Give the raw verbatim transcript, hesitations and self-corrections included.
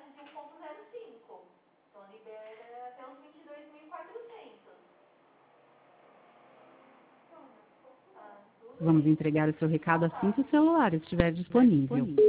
velocidade de um ponto zero cinco. Então libera até uns vinte e dois mil e quatrocentos. Vamos entregar o seu recado assim que o celular estiver disponível.